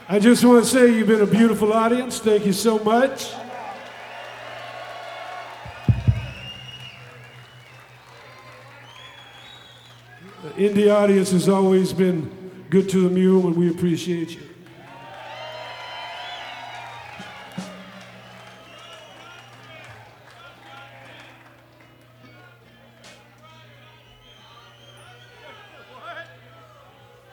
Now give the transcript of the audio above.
I just want to say you've been a beautiful audience. Thank you so much. The indie audience has always been good to the mule, and we appreciate you.